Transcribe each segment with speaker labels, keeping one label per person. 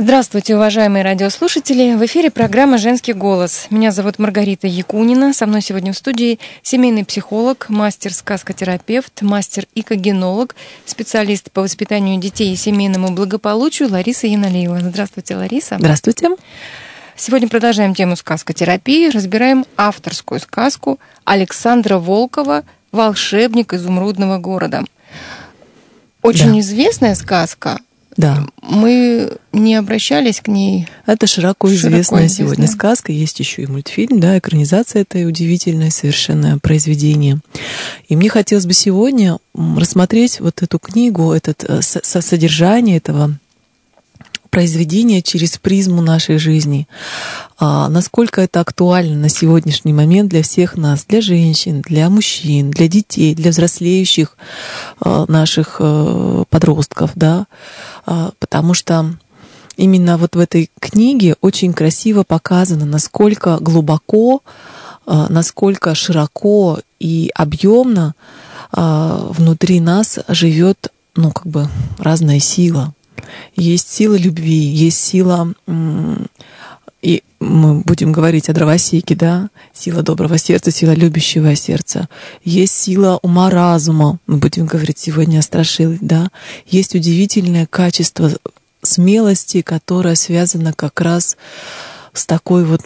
Speaker 1: Здравствуйте, уважаемые радиослушатели! В эфире программа «Женский голос». Меня зовут Маргарита Якунина. Со мной сегодня в студии семейный психолог, мастер-сказкотерапевт, мастер-икогенолог, специалист по воспитанию детей и семейному благополучию Лариса Яналиева. Здравствуйте, Лариса.
Speaker 2: Здравствуйте.
Speaker 1: Сегодня продолжаем тему сказкотерапии. Разбираем авторскую сказку Александра Волкова «Волшебник изумрудного города». Очень известная сказка.
Speaker 2: Да.
Speaker 1: Мы не обращались к ней.
Speaker 2: Это широко известная сегодня сказка. Есть еще и мультфильм, да, экранизация этой удивительное совершенно произведение. И мне хотелось бы сегодня рассмотреть вот эту книгу, содержание этого произведения через призму нашей жизни. Насколько это актуально на сегодняшний момент для всех нас, для женщин, для мужчин, для детей, для взрослеющих наших подростков, да, потому что именно вот в этой книге очень красиво показано, насколько глубоко, насколько широко и объемно внутри нас живет, разная сила. Есть сила любви, есть сила, и мы будем говорить о дровосеке, да, сила доброго сердца, сила любящего сердца. Есть сила ума-разума, мы будем говорить сегодня о Страшиле, да. Есть удивительное качество смелости, которое связано как раз с такой вот,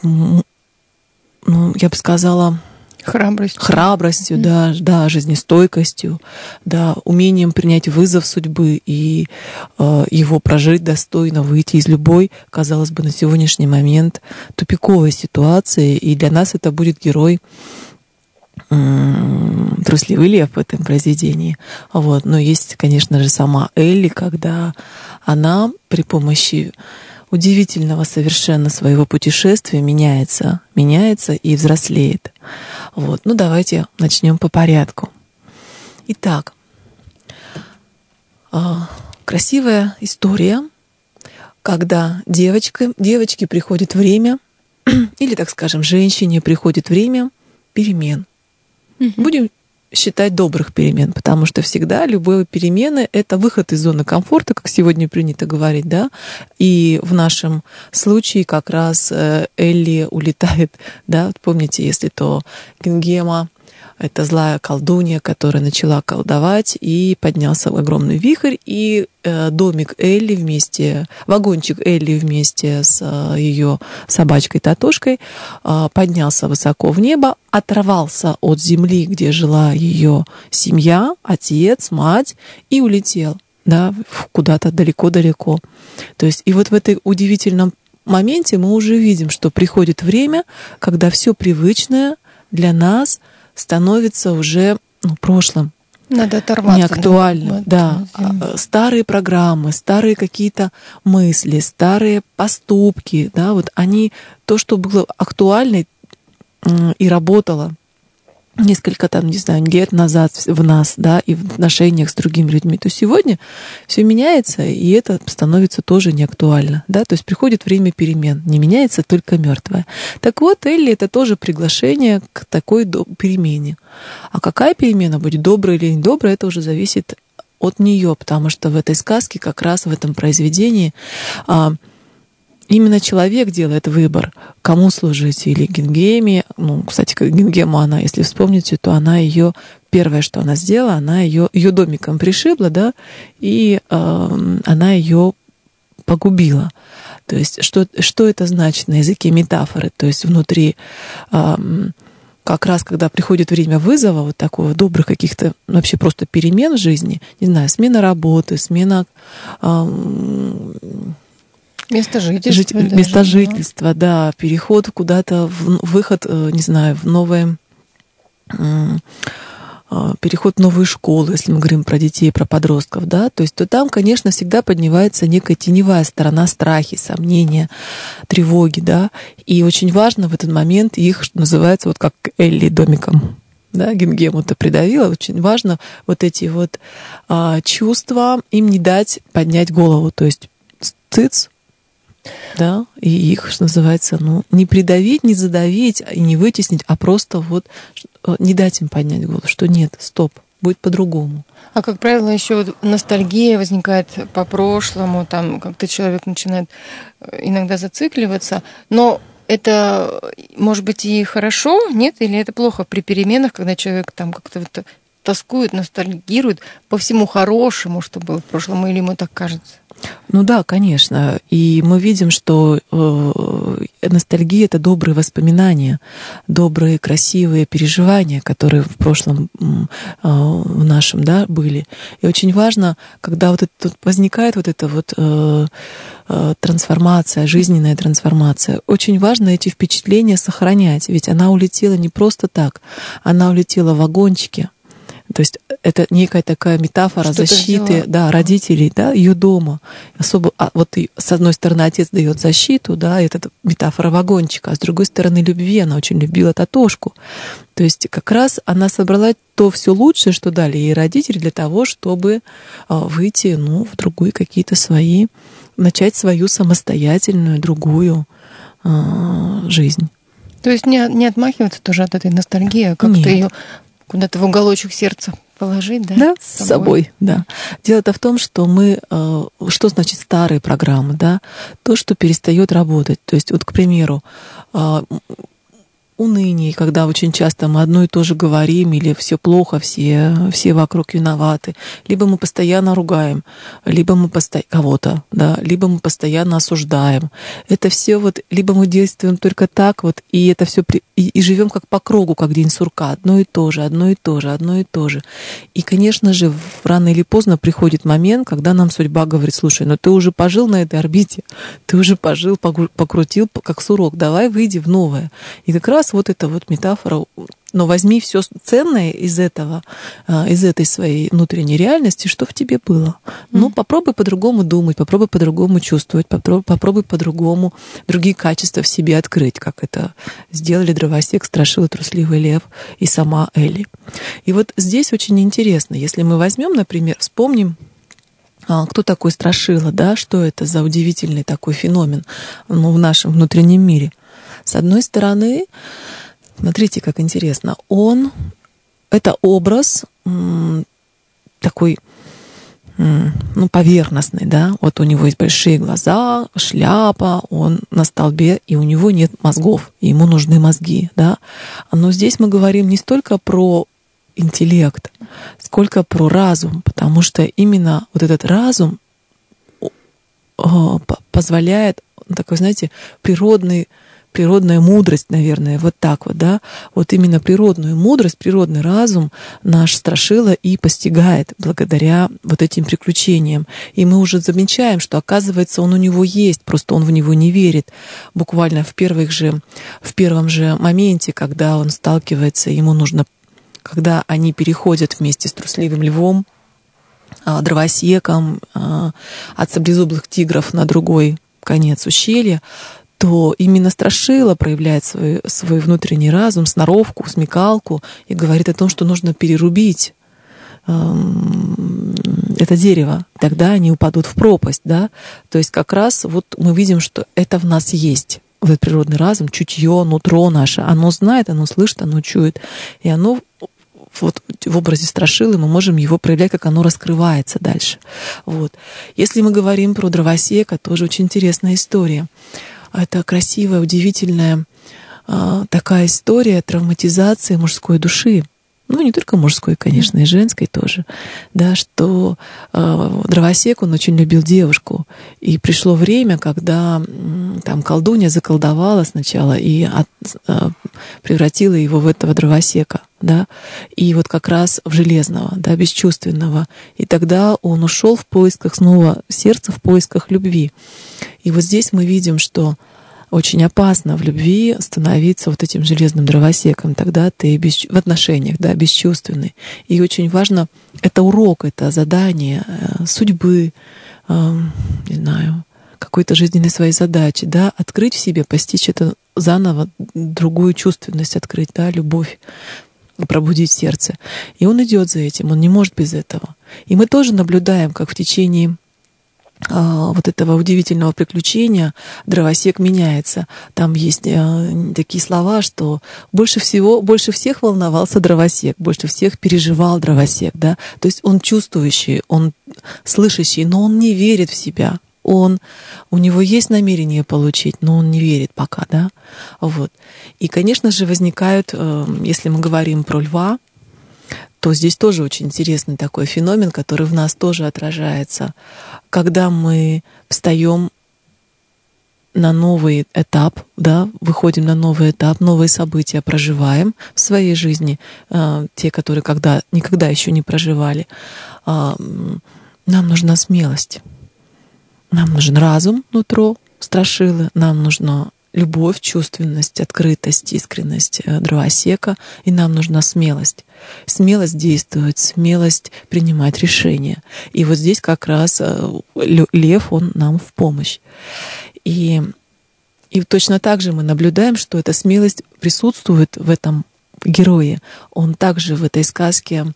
Speaker 2: я бы сказала, храбростью, да, жизнестойкостью, да, умением принять вызов судьбы и его прожить достойно, выйти из любой, казалось бы, на сегодняшний момент тупиковой ситуации. И для нас это будет герой трусливый лев в этом произведении. Вот. Но есть, конечно же, сама Элли, когда она при помощи удивительного совершенно своего путешествия меняется и взрослеет. Вот. Давайте начнем по порядку. Итак, красивая история, когда девочке приходит время, или, так скажем, женщине приходит время перемен. Будем считать добрых перемен, потому что всегда любые перемены — это выход из зоны комфорта, как сегодня принято говорить, да, и в нашем случае как раз Элли улетает, да, помните, если то Гингема — это злая колдунья, которая начала колдовать, и поднялся огромный вихрь, и вагончик Элли вместе с ее собачкой Татошкой поднялся высоко в небо, оторвался от земли, где жила ее семья, отец, мать, и улетел, да, куда-то далеко-далеко. То есть и вот в этой удивительном моменте мы уже видим, что приходит время, когда все привычное для нас становится уже прошлым.
Speaker 1: Надо оторваться.
Speaker 2: Неактуально, да. Старые программы, старые какие-то мысли, старые поступки, да, вот они, то, что было актуально и работало несколько лет назад в нас, да, и в отношениях с другими людьми, то сегодня все меняется, и это становится тоже неактуально, да, то есть приходит время перемен, не меняется только мертвое. Так вот, Элли — это тоже приглашение к такой перемене. А какая перемена будет, добрая или недобрая, это уже зависит от нее, потому что в этой сказке, как раз в этом произведении, именно человек делает выбор, кому служить, или Гингеме. Кстати, Гингему она, если вспомните, то она первое, что она сделала, она ее домиком пришибла, да, и она ее погубила. То есть, что это значит на языке метафоры? То есть внутри, как раз когда приходит время вызова, вот такого добрых каких-то вообще просто перемен в жизни, не знаю, смена работы, смена
Speaker 1: место жительства.
Speaker 2: Место жительства, да, переход куда-то, выход, не знаю, в новое, переход в новую школу, если мы говорим про детей, про подростков, да, то есть то там, конечно, всегда поднимается некая теневая сторона, страхи, сомнения, тревоги, да, и очень важно в этот момент их, что называется, вот как Элли домиком, да, Гингему-то придавила, очень важно вот эти вот чувства им не дать поднять голову, то есть цыц, да, и их, что называется, не придавить, не задавить и не вытеснить, а просто вот не дать им поднять голову, что нет, стоп, будет по-другому.
Speaker 1: А, как правило, еще вот ностальгия возникает по прошлому, там как-то человек начинает иногда зацикливаться, но это, может быть, и хорошо, нет? Или это плохо при переменах, когда человек там как-то вот тоскует, ностальгирует по всему хорошему, что было в прошлом, или ему так кажется?
Speaker 2: Ну да, конечно. И мы видим, что ностальгия — это добрые воспоминания, добрые, красивые переживания, которые в прошлом в нашем, да, были. И очень важно, когда вот это возникает вот эта вот трансформация, жизненная трансформация, очень важно эти впечатления сохранять, ведь она улетела не просто так, она улетела в вагончике. То есть это некая такая метафора
Speaker 1: что-то
Speaker 2: защиты, да, родителей, да, ее дома. Особо, вот с одной стороны отец дает защиту, да, это метафора вагончика, а с другой стороны любви, она очень любила Татошку. То есть как раз она собрала то все лучшее, что дали ей родители для того, чтобы выйти, в другую какие-то свои, начать свою самостоятельную другую жизнь.
Speaker 1: То есть не отмахиваться тоже от этой ностальгии, а как-то ее куда-то в уголочек сердца положить, да?
Speaker 2: Да, с собой, да. Дело-то в том, что мы, что значит старые программы, да? То, что перестает работать. То есть, вот, к примеру, уныние, когда очень часто мы одно и то же говорим, или все плохо, все вокруг виноваты, либо мы постоянно ругаем, либо мы кого-то, да, либо мы постоянно осуждаем. Это все вот, либо мы действуем только так вот, и это все и живем как по кругу, как день сурка, одно и то же, одно и то же, одно и то же. И, конечно же, рано или поздно приходит момент, когда нам судьба говорит: слушай, ты уже пожил на этой орбите, ты уже пожил, покрутил как сурок, давай выйди в новое. И как раз вот эта вот метафора, но возьми все ценное из этого, из этой своей внутренней реальности, что в тебе было. Попробуй по-другому думать, попробуй по-другому чувствовать, попробуй по-другому другие качества в себе открыть, как это сделали Дровосек, Страшила, Трусливый Лев и сама Элли. И вот здесь очень интересно, если мы возьмем, например, вспомним, кто такой Страшила, да, что это за удивительный такой феномен в нашем внутреннем мире. С одной стороны, смотрите, как интересно, это образ такой, поверхностный, да, вот у него есть большие глаза, шляпа, он на столбе, и у него нет мозгов, и ему нужны мозги, да. Но здесь мы говорим не столько про интеллект, сколько про разум, потому что именно вот этот разум позволяет, такой, знаете, природная мудрость, наверное, вот так вот, да, вот именно природную мудрость, природный разум наш Страшила и постигает благодаря вот этим приключениям. И мы уже замечаем, что, оказывается, он у него есть, просто он в него не верит. Буквально в первом же моменте, когда он сталкивается, ему нужно, когда они переходят вместе с Трусливым Львом, Дровосеком, от Саблезубых тигров на другой конец ущелья, то именно Страшила проявляет свой внутренний разум, сноровку, смекалку и говорит о том, что нужно перерубить это дерево, тогда они упадут в пропасть, да. То есть как раз вот мы видим, что это в нас есть. Вот этот природный разум, чутье, нутро наше, оно знает, оно слышит, оно чует, и оно вот в образе Страшилы мы можем его проявлять, как оно раскрывается дальше. Вот. Если мы говорим про Дровосека, тоже очень интересная история. Это красивая, удивительная такая история травматизации мужской души. Не только мужской, конечно, и женской тоже. Да, что Дровосек, он очень любил девушку. И пришло время, когда там колдунья заколдовала сначала и превратила его в этого Дровосека. Да, и вот как раз в железного, да, бесчувственного. И тогда он ушел в поисках снова сердца, в поисках любви. И вот здесь мы видим, что очень опасно в любви становиться вот этим железным дровосеком. Тогда ты в отношениях, да, бесчувственный. И очень важно, это урок, это задание судьбы, не знаю, какой-то жизненной своей задачи, да, открыть в себе, постичь это заново, другую чувственность открыть, да, любовь, пробудить сердце. И он идет за этим, он не может без этого. И мы тоже наблюдаем, как в течение вот этого удивительного приключения дровосек меняется. Там есть такие слова, что больше всех волновался дровосек, больше всех переживал дровосек, да. То есть он чувствующий, он слышащий, но он не верит в себя. У него есть намерение получить, но он не верит пока, да. Вот. И, конечно же, возникают, если мы говорим про льва, то здесь тоже очень интересный такой феномен, который в нас тоже отражается. Когда мы встаем на новый этап, да, выходим на новый этап, новые события проживаем в своей жизни, те, которые никогда еще не проживали, нам нужна смелость. Нам нужен разум, нутро, страшилы, нам нужна любовь, чувственность, открытость, искренность дровосека, и нам нужна смелость. Смелость действовать, смелость принимать решения. И вот здесь как раз лев, он нам в помощь. И точно так же мы наблюдаем, что эта смелость присутствует в этом герое. Он также в этой сказке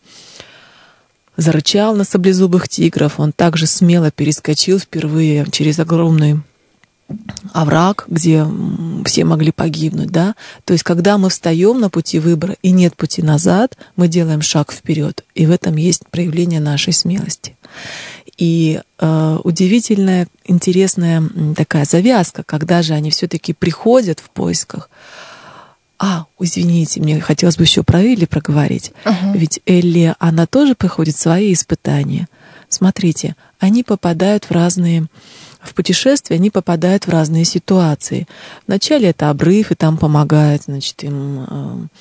Speaker 2: зарычал на саблезубых тигров, он также смело перескочил впервые через огромный овраг, где все могли погибнуть, да. То есть, когда мы встаем на пути выбора и нет пути назад, мы делаем шаг вперед, и в этом есть проявление нашей смелости. И удивительная, интересная такая завязка, когда же они все-таки приходят в поисках. Извините, мне хотелось бы еще про Элли проговорить. Ведь Элли, она тоже проходит свои испытания. Смотрите, они попадают в путешествии, они попадают в разные ситуации. Вначале это обрыв, и там помогает, значит, им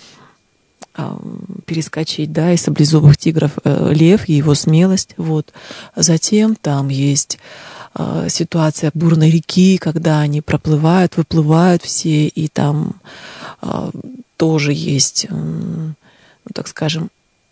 Speaker 2: перескочить, да, из саблезубых тигров лев и его смелость. Вот. Затем там есть ситуация бурной реки, когда они проплывают, выплывают все, и там тоже есть, так скажем,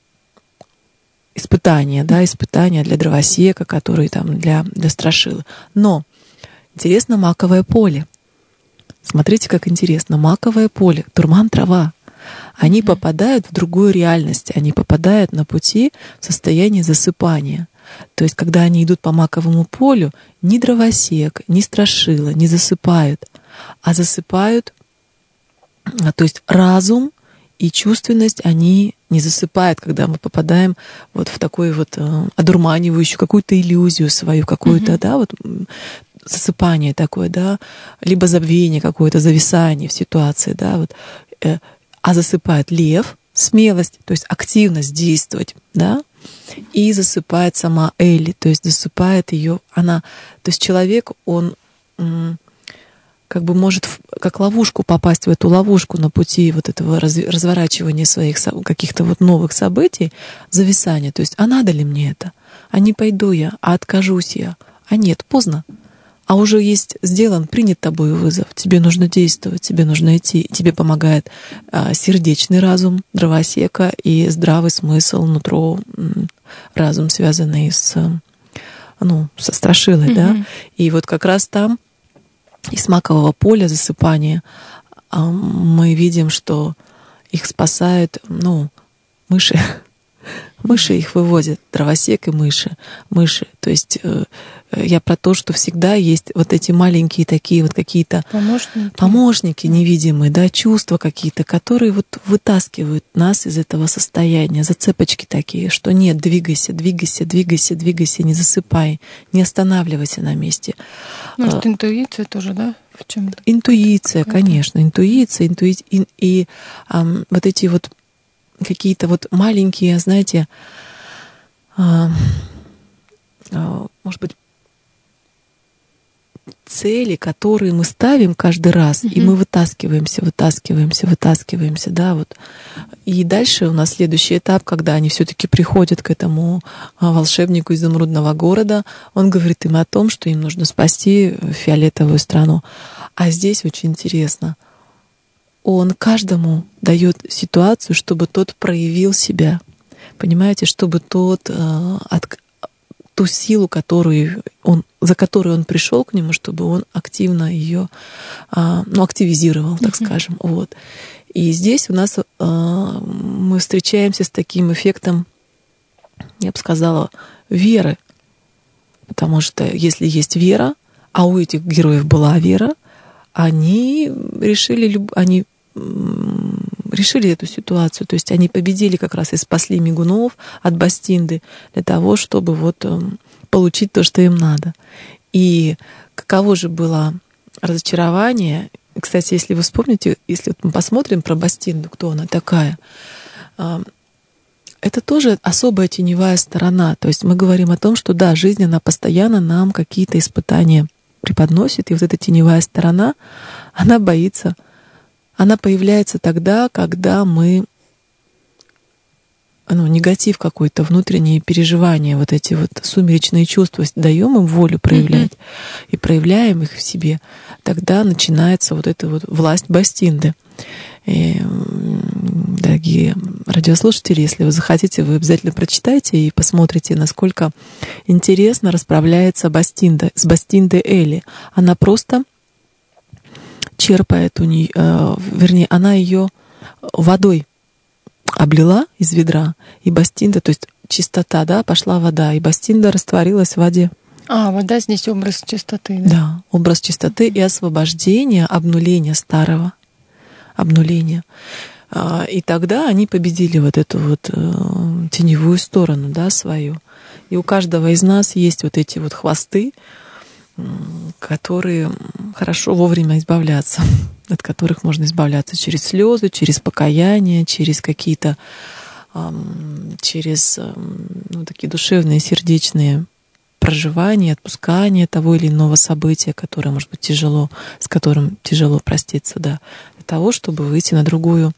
Speaker 2: испытания для дровосека, которые там для страшилы. Но интересно маковое поле. Смотрите, как интересно. Маковое поле, дурман, трава. Они попадают в другую реальность. Они попадают на пути в состояние засыпания. То есть, когда они идут по маковому полю, ни дровосек, ни страшила не засыпают, а засыпают, то есть разум и чувственность, они не засыпают, когда мы попадаем вот в такую вот одурманивающую какую-то иллюзию свою, какую-то, да, вот засыпание такое, да, либо забвение какое-то, зависание в ситуации, да, вот. А засыпает лев, смелость, то есть активность действовать, да, и засыпает сама Элли, то есть засыпает ее она. То есть человек, он как бы может как ловушку попасть в эту ловушку на пути вот этого разворачивания своих каких-то вот новых событий, зависания. То есть, а надо ли мне это? А не пойду я, а откажусь я? А нет, поздно. А уже есть сделан, принят тобой вызов. Тебе нужно действовать, тебе нужно идти. Тебе помогает сердечный разум дровосека и здравый смысл, нутро, разум, связанный со страшилой, да. И вот как раз там из макового поля засыпания мы видим, что их спасают, мыши. Мыши их выводят, дровосек и мыши. То есть я про то, что всегда есть вот эти маленькие такие вот какие-то помощники невидимые, да, чувства какие-то, которые вот вытаскивают нас из этого состояния, зацепочки такие, что нет, двигайся, не засыпай, не останавливайся на месте.
Speaker 1: Может, интуиция тоже, да? В чем-то?
Speaker 2: Интуиция, конечно, интуиция, и вот эти вот какие-то вот маленькие, знаете, может быть, цели, которые мы ставим каждый раз, и мы вытаскиваемся, да, вот. И дальше у нас следующий этап, когда они все-таки приходят к этому волшебнику изумрудного города, он говорит им о том, что им нужно спасти фиолетовую страну. А здесь очень интересно. Он каждому дает ситуацию, чтобы тот проявил себя. Понимаете, чтобы тот ту силу, за которую он пришел к нему, чтобы он активно ее активизировал, так скажем. Вот. И здесь у нас мы встречаемся с таким эффектом, я бы сказала, веры. Потому что если есть вера, а у этих героев была вера, они решили эту ситуацию. То есть они победили как раз и спасли мигунов от Бастинды для того, чтобы вот получить то, что им надо. И каково же было разочарование. Кстати, если вы вспомните, если вот мы посмотрим про Бастинду, кто она такая, это тоже особая теневая сторона. То есть мы говорим о том, что да, жизнь, она постоянно нам какие-то испытания преподносит, и вот эта теневая сторона, она боится. Она появляется тогда, когда мы негатив какой-то, внутренние переживания, вот эти вот сумеречные чувства, даем им волю проявлять и проявляем их в себе, тогда начинается вот эта вот власть Бастинды. И, дорогие радиослушатели, если вы захотите, вы обязательно прочитайте и посмотрите, насколько интересно расправляется Бастинда с Бастиндой Эли. Она просто черпает вернее, она ее водой облила из ведра, и Бастинда, то есть чистота, да, пошла вода, и Бастинда растворилась в воде.
Speaker 1: Вода здесь образ чистоты, да?
Speaker 2: Да, образ чистоты и освобождения, обнуления старого, обнуления. И тогда они победили вот эту вот теневую сторону, да, свою. И у каждого из нас есть вот эти вот хвосты, которые хорошо вовремя избавляться, от которых можно избавляться через слезы, через покаяние, через какие-то, через такие душевные, сердечные проживания, отпускания того или иного события, которое, может быть, тяжело, с которым тяжело проститься, да, для того, чтобы выйти на другую,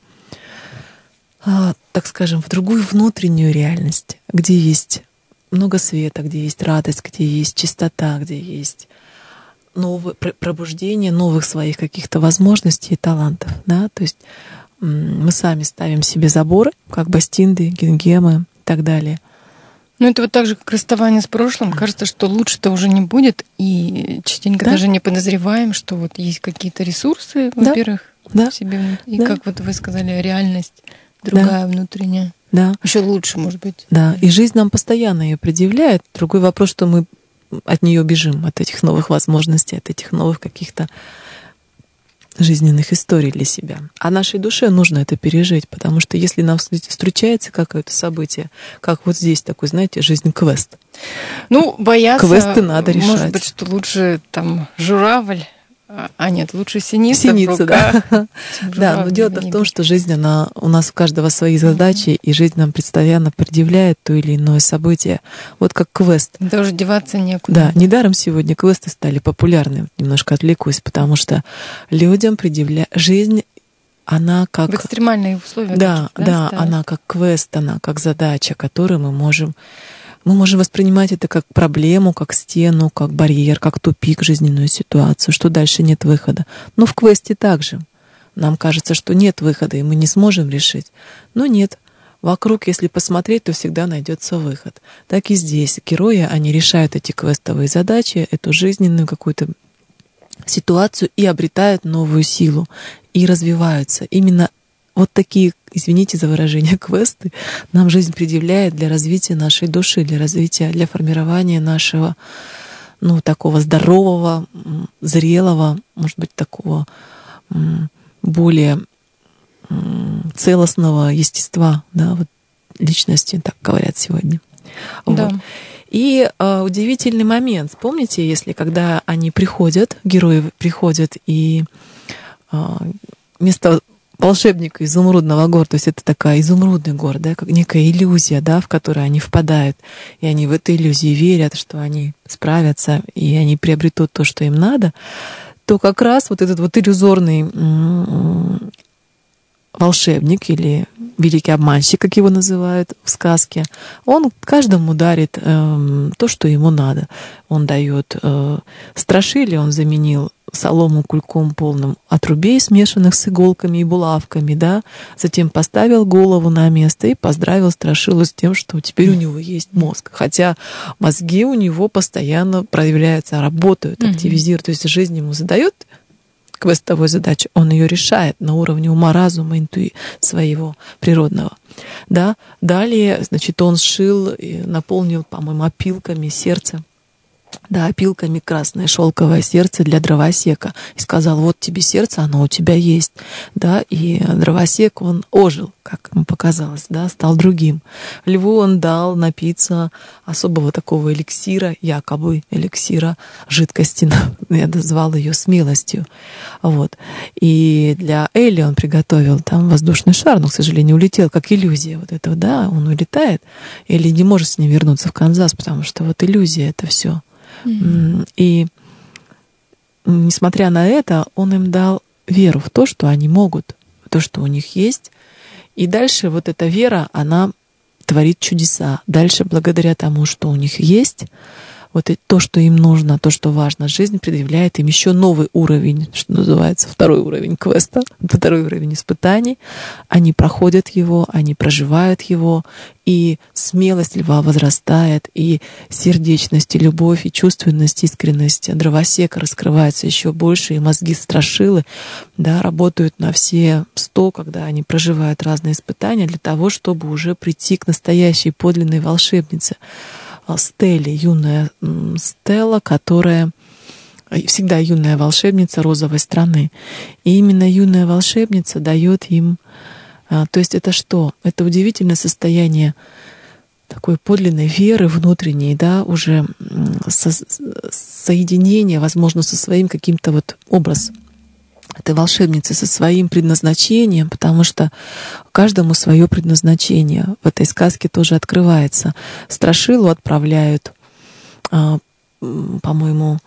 Speaker 2: так скажем, в другую внутреннюю реальность, где есть много света, где есть радость, где есть чистота, где есть новое пробуждение новых своих каких-то возможностей и талантов, да, то есть мы сами ставим себе заборы, как Бастинды, Гингемы и так далее.
Speaker 1: Это вот так же, как расставание с прошлым. Кажется, что лучше-то уже не будет, и частенько даже не подозреваем, что вот есть какие-то ресурсы, во-первых, в себе, и как вот вы сказали, реальность другая, внутренняя.
Speaker 2: Да.
Speaker 1: Еще лучше, может быть.
Speaker 2: Да, и жизнь нам постоянно ее предъявляет. Другой вопрос, что мы от нее бежим, от этих новых возможностей, от этих новых каких-то жизненных историй для себя. А нашей душе нужно это пережить, потому что если нам встречается какое-то событие, как вот здесь такой, знаете, жизнь-квест.
Speaker 1: Бояться,
Speaker 2: квесты надо решать.
Speaker 1: Может быть, что лучше там журавль, нет, лучше синица.
Speaker 2: Синица, да. Да, но дело-то в том, что жизнь, она у нас у каждого свои задачи, и жизнь нам постоянно предъявляет то или иное событие. Вот как квест.
Speaker 1: Даже деваться некуда.
Speaker 2: Да, недаром сегодня квесты стали популярны. Немножко отвлекусь, потому что людям предъявляют жизнь, она как...
Speaker 1: В экстремальные условия.
Speaker 2: Да, она как квест, она как задача, которую мы можем воспринимать это как проблему, как стену, как барьер, как тупик, жизненную ситуацию, что дальше нет выхода. Но в квесте также. Нам кажется, что нет выхода, и мы не сможем решить. Но нет. Вокруг, если посмотреть, то всегда найдется выход. Так и здесь. Герои, они решают эти квестовые задачи, эту жизненную какую-то ситуацию и обретают новую силу, и развиваются. Именно вот такие, извините за выражение, квесты нам жизнь предъявляет для развития нашей души, для формирования нашего, такого здорового, зрелого, может быть, такого более целостного естества, да, вот личности, так говорят сегодня.
Speaker 1: Да.
Speaker 2: Вот. И удивительный момент. Помните, если когда они приходят, герои приходят, и вместо волшебника изумрудного гор, то есть это такая изумрудный гор, да, как некая иллюзия, да, в которую они впадают, и они в этой иллюзии верят, что они справятся, и они приобретут то, что им надо, то как раз вот этот вот иллюзорный волшебник или великий обманщик, как его называют в сказке, он каждому дарит то, что ему надо. Он дает страшили, он заменил солому кульком полным отрубей, смешанных с иголками и булавками, да, затем поставил голову на место и поздравил страшилу с тем, что теперь у него есть мозг. Хотя мозги у него постоянно проявляются, работают, активизируют. То есть жизнь ему задает квестовую задачу, он ее решает на уровне ума, разума, своего природного. Да? Далее, значит, он сшил и наполнил, по-моему, опилками сердце да, опилками красное шелковое сердце для дровосека. И сказал: вот тебе сердце, оно у тебя есть. Да, и дровосек, он ожил, как ему показалось, да, стал другим. Льву он дал напиться особого такого эликсира, якобы эликсира жидкости. Я назвал ее смелостью. Вот. И для Элли он приготовил там воздушный шар, но, к сожалению, улетел, как иллюзия вот этого, да, он улетает. Элли не может с ним вернуться в Канзас, потому что вот иллюзия — это все. И несмотря на это, он им дал веру в то, что они могут, в то, что у них есть. И дальше вот эта вера, она творит чудеса. Дальше, благодаря тому, что у них есть, вот то, что им нужно, то, что важно, жизнь предъявляет им еще новый уровень, что называется, второй уровень квеста, второй уровень испытаний. Они проходят его, они проживают его, и смелость льва возрастает, и сердечность, и любовь, и чувственность, искренность дровосека раскрывается еще больше, и мозги страшилы, да, работают на все 100, когда они проживают разные испытания, для того, чтобы уже прийти к настоящей подлинной волшебнице. Стелле, юная Стелла, которая всегда юная волшебница розовой страны. И именно юная волшебница дает им... То есть это что? Это удивительное состояние такой подлинной веры внутренней, да, уже соединения, возможно, со своим каким-то вот образом этой волшебницы, со своим предназначением, потому что каждому свое предназначение в этой сказке тоже открывается. Страшилу отправляют, по-моему,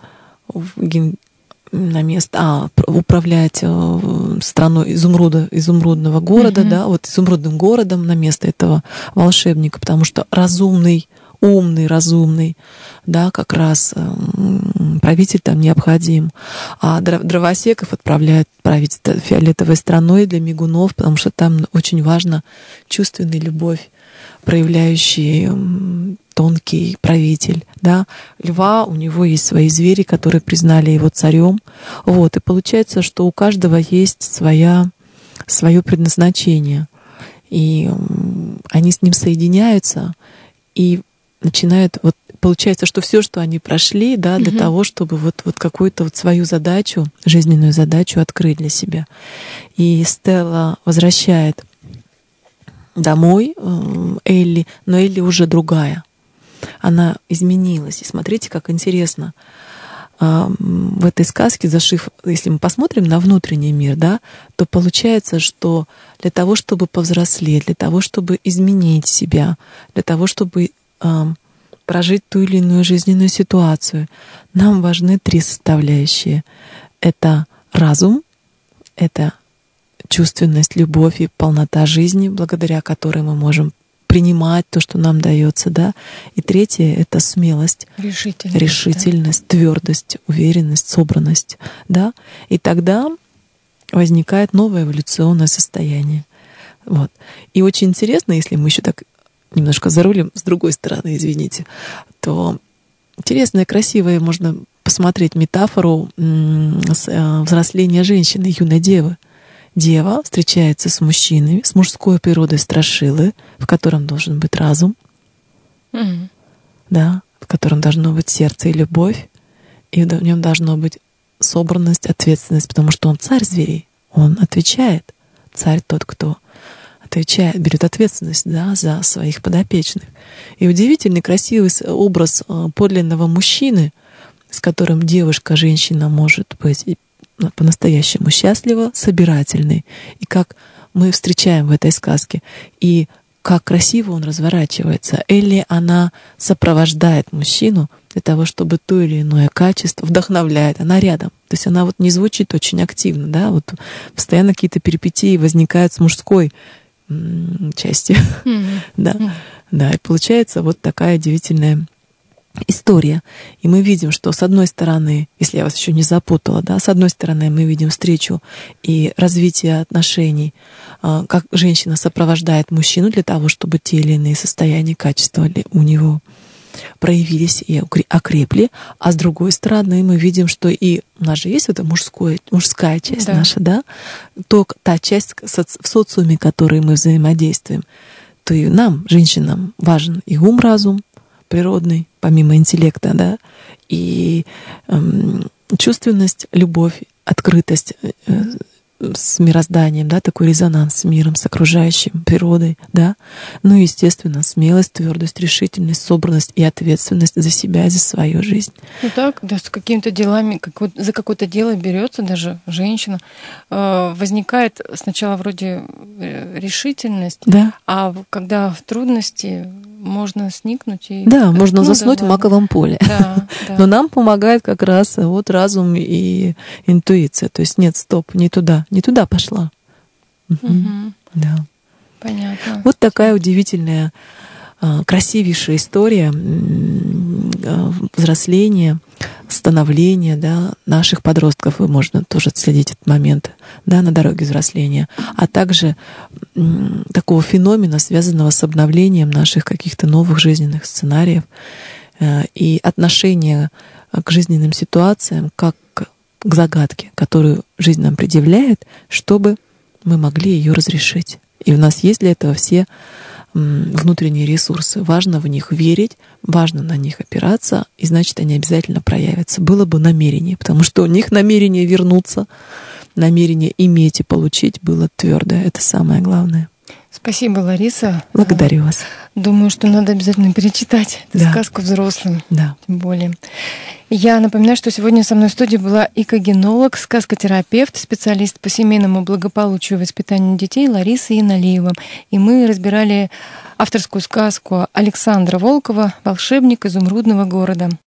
Speaker 2: на место, управлять страной изумрудного города, да, вот изумрудным городом на место этого волшебника, потому что разумный, разумный, да, как раз правитель там необходим. А дровосеков отправляют править фиолетовой страной для мигунов, потому что там очень важна чувственная любовь, проявляющий тонкий правитель, да. Льва, у него есть свои звери, которые признали его царем. Вот. И получается, что у каждого есть свое предназначение. И они с ним соединяются, и начинают, вот получается, что все, что они прошли, да, для того, чтобы вот какую-то вот свою задачу, жизненную задачу открыть для себя. И Стелла возвращает домой Элли, но Элли уже другая. Она изменилась. И смотрите, как интересно. В этой сказке, зашив, если мы посмотрим на внутренний мир, да, то получается, что для того, чтобы повзрослеть, для того, чтобы изменить себя, для того, чтобы прожить ту или иную жизненную ситуацию, нам важны 3 составляющие. Это разум, это чувственность, любовь и полнота жизни, благодаря которой мы можем принимать то, что нам дается, да. И 3 — это смелость, решительность, да, твердость, уверенность, собранность, да. И тогда возникает новое эволюционное состояние. Вот. И очень интересно, если мы еще так немножко зарулим с другой стороны, извините, то интересно и красиво можно посмотреть метафору взросления женщины, юной девы. Дева встречается с мужчиной, с мужской природой страшилы, в котором должен быть разум, да, в котором должно быть сердце и любовь, и в нем должно быть собранность, ответственность, потому что он царь зверей, он отвечает. Царь тот, кто отвечает, берет ответственность, да, за своих подопечных. И удивительный, красивый образ подлинного мужчины, с которым девушка, женщина может быть по-настоящему счастлива, собирательный. И как мы встречаем в этой сказке. И как красиво он разворачивается. Элли, она сопровождает мужчину для того, чтобы то или иное качество вдохновляет. Она рядом. То есть она вот не звучит очень активно, да, вот постоянно какие-то перипетии возникают с мужской части. Да, и получается вот такая удивительная история. И мы видим, что с одной стороны, если я вас еще не запутала, да, с одной стороны мы видим встречу и развитие отношений, как женщина сопровождает мужчину для того, чтобы те или иные состояния, качества у него проявились и окрепли, а с другой стороны мы видим, что и у нас же есть эта мужская часть, да, наша, да, та часть в социуме, в которой мы взаимодействуем, то и нам, женщинам, важен и ум, разум, природный, помимо интеллекта, да, и чувственность, любовь, открытость с мирозданием, да, такой резонанс с миром, с окружающим, природой, да. Ну и, естественно, смелость, твердость, решительность, собранность и ответственность за себя и за свою жизнь.
Speaker 1: Ну так, да, с какими-то делами, за какое-то дело берется даже женщина, возникает сначала вроде решительность,
Speaker 2: да.
Speaker 1: а когда в трудности можно сникнуть и...
Speaker 2: Да, можно заснуть в маковом поле.
Speaker 1: Да, да.
Speaker 2: Но нам помогает как раз вот разум и интуиция. То есть нет, стоп, не туда пошла. Да.
Speaker 1: Понятно.
Speaker 2: Вот такая удивительная, красивейшая история взросления, становления, да, наших подростков. И можно тоже отследить этот момент, да, на дороге взросления. А также такого феномена, связанного с обновлением наших каких-то новых жизненных сценариев и отношения к жизненным ситуациям как к загадке, которую жизнь нам предъявляет, чтобы мы могли ее разрешить. И у нас есть для этого все внутренние ресурсы. Важно в них верить, важно на них опираться, и значит, они обязательно проявятся. Было бы намерение, потому что у них намерение вернуться, намерение иметь и получить было твердое. Это самое главное.
Speaker 1: Спасибо, Лариса.
Speaker 2: Благодарю вас.
Speaker 1: Думаю, что надо обязательно перечитать эту сказку взрослым.
Speaker 2: Да.
Speaker 1: Тем более. Я напоминаю, что сегодня со мной в студии была икогенолог, сказкотерапевт, специалист по семейному благополучию и воспитанию детей Лариса Яналиева. И мы разбирали авторскую сказку Александра Волкова «Волшебник изумрудного города».